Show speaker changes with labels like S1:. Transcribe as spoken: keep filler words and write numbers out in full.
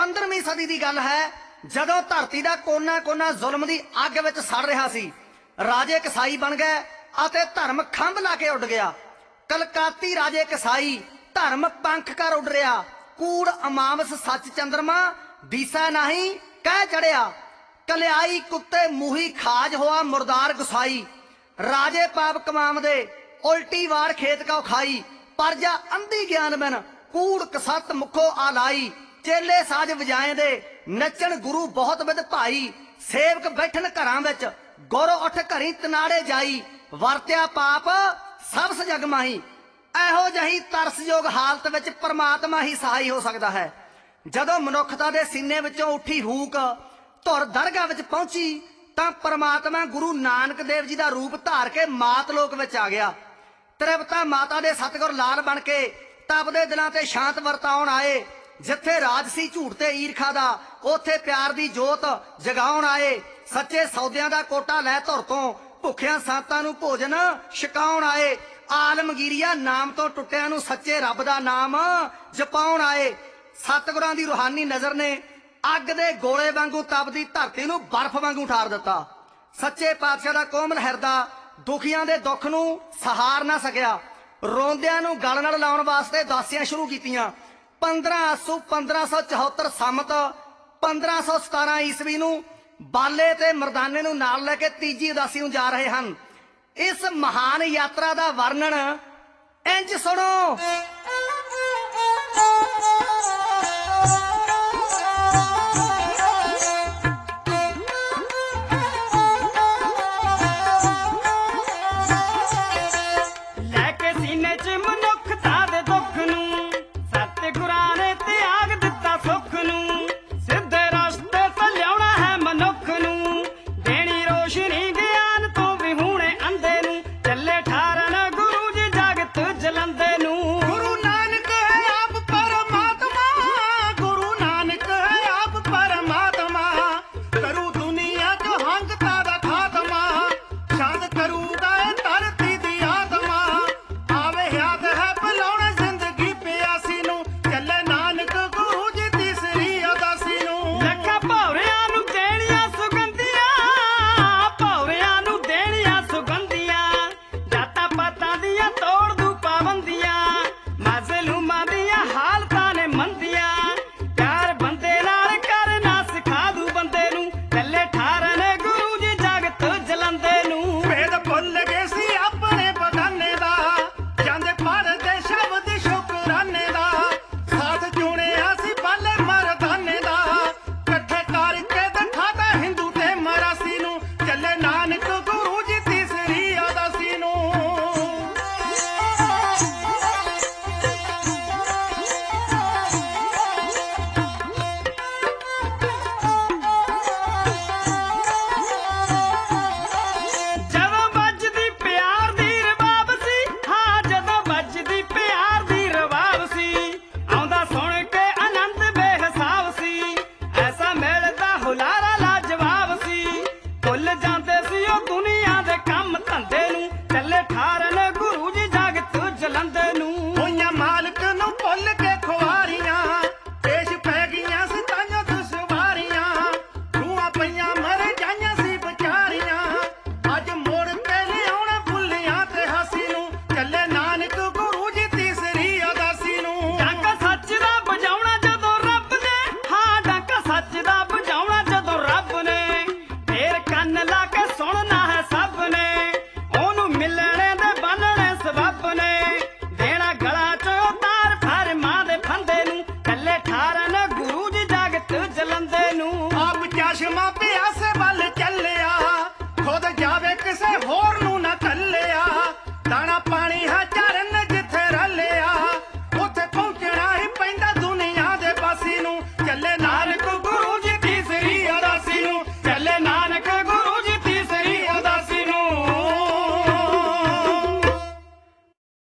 S1: पंद्रहवीं सदी की गल है, जदों धरती का कोना कोना जुल्म की अग विच सड़ रहा सी। राजे कसाई बन गए अते धर्म खंभ ला के उड़ गया। कलकाती राजे कसाई धर्म पंख कर उड़ रहा। कूड़ अमावस सच चंद्रमा बीसा नहीं कह चढ़िया। कलियाई कुत्ते मूही खाज हुआ मुर्दार गुसाई। राजे पाप कमाम दे उल्टी वार खेत का खाई। परजा अंधी ज्ञान बिन कूड़ कसत मुखो आलाई। चेले साज वजाए दे नचन गुरु बहुत विद भाई। सेवक बैठन घरां विच गुर उठ घरी तनाड़े जाई। वरत्या पाप सब सजग माही। ਇਹੋ ਜਿਹੀ ਤਰਸਯੋਗ ਹਾਲਤ ਵਿੱਚ परमात्मा ही सहाय हो सकता है। ਜਦੋਂ ਮਨੁੱਖਤਾ ਦੇ ਸੀਨੇ ਵਿੱਚੋਂ ਉੱਠੀ ਹੂਕ ਧੁਰ ਦਰਗਾਹ ਵਿੱਚ ਪਹੁੰਚੀ ਤਾਂ परमात्मा गुरु नानक देव जी का रूप धार के मात लोक ਵਿੱਚ आ गया। ਤ੍ਰਿਪਤਾ माता ਦੇ सतगुर लाल बन के तपदे दिलों ते शांत वरताउण आए। जिथे राजसी झूठ ते ईरखा दा उथे प्यार दी जोत जगाउण आए। सच्चे सौदियां दा कोटा लै धुर तों भुखियां संतां नूं भोजन छकाउण आए। आलमगीरिया नाम तो टुटिया नूं सच्चे रब दा नाम जपाउण आए। सतगुरां दी रूहानी नज़र ने अग दे गोले वांगू तपदी धरती नूं बर्फ वांगू ठार दिता। सच्चे पातशाह दा कोमल हिरदा दुखियां दे दुख नूं सहार ना सकिया। रोंदियां नूं गल नाल लाउण वास्ते दासियां शुरू कीतियां। पंद्रह आसू पंद्रह सौ चौहत्तर संमत पंद्रह सौ सतारा ईस्वी नूं बाले ते मरदाने नूं नाल लैके तीजी उदासी नूं जा रहे हैं। इस महान यात्रा का वर्णन इंज सुनो।